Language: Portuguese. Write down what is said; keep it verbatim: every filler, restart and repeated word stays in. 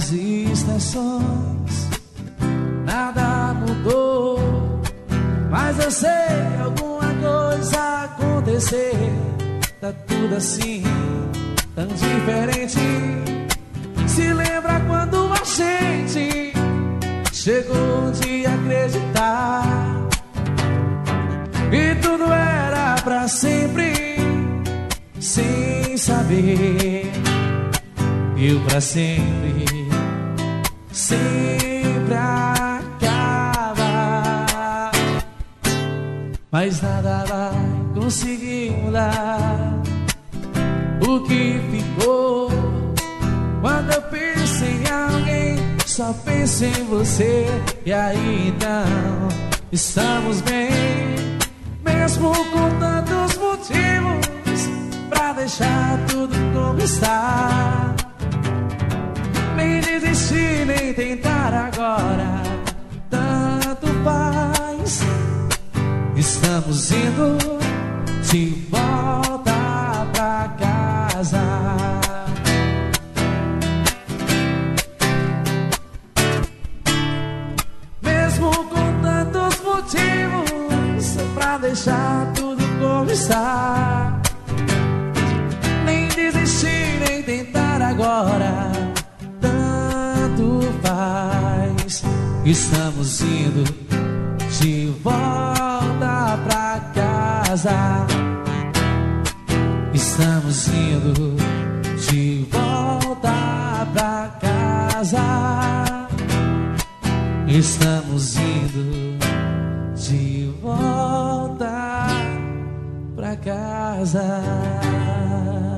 as estações, nada mudou, mas eu sei que alguma coisa aconteceu. Tá tudo assim, tão diferente. Se lembra quando a gente chegou de acreditar e tudo era pra sempre, sem saber que o pra sempre sempre acaba. Mas nada vai conseguir mudar o que ficou. Quando eu penso em alguém, só penso em você. E aí então estamos bem, mesmo com tantos motivos pra deixar tudo como está. Nem desistir, nem tentar agora, tanto faz. Estamos indo de volta pra casa. Mesmo com tantos motivos pra deixar tudo como está. Nem desistir, nem tentar agora, tanto faz. Estamos indo de volta pra casa. Estamos indo de volta pra casa. Estamos indo de volta pra casa.